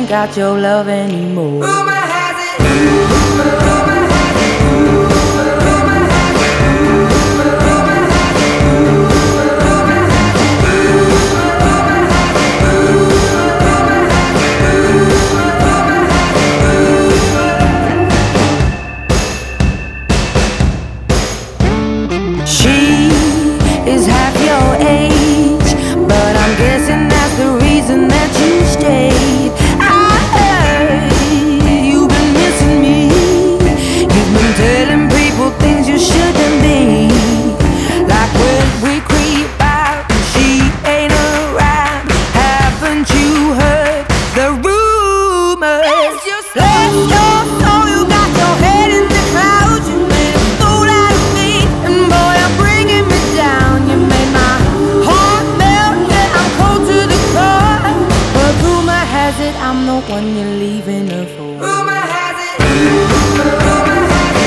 ain't got your love anymore. Rumor has it. Rumor has it. She is half your age, but I'm guessing that's the reason that you stayed. I heard you've been missing me. You've been telling people things you shouldn't be. Like when we creep out and she ain't around. Haven't you heard the rumors? Bless your soul, you got your head in the clouds. You made a fool out of me, and boy, you're bringing me down. You made my heart melt, yeah, I'm cold to the core. But rumor has it I'm the one you're leaving her for. Rumor has it. Rumor has it.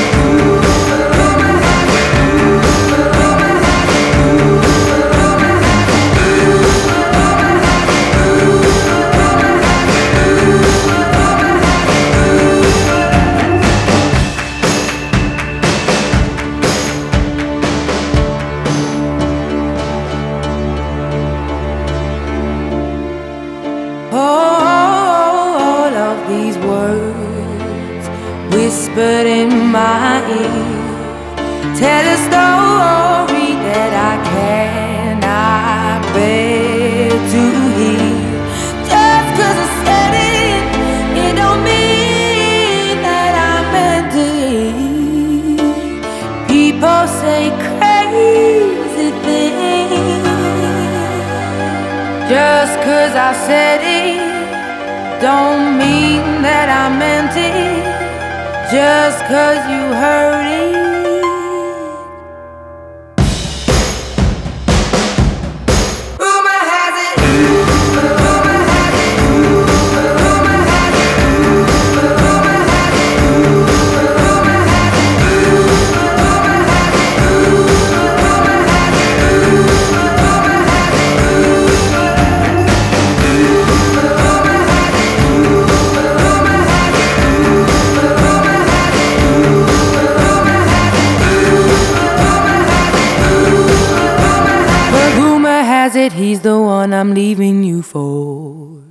All of these words whispered in my ear tell a story that I cannot bear to hear. Just 'cause I said it, it don't mean that I meant it. People say crazy things. Just 'cause I said it don't mean that I meant it. Just 'cause you heard it. Rumor has it. Rumor has it. Rumor has it. Rumor has it. Rumor has it. Rumor has it. Rumor has But rumor has it he's the one I'm leaving you for.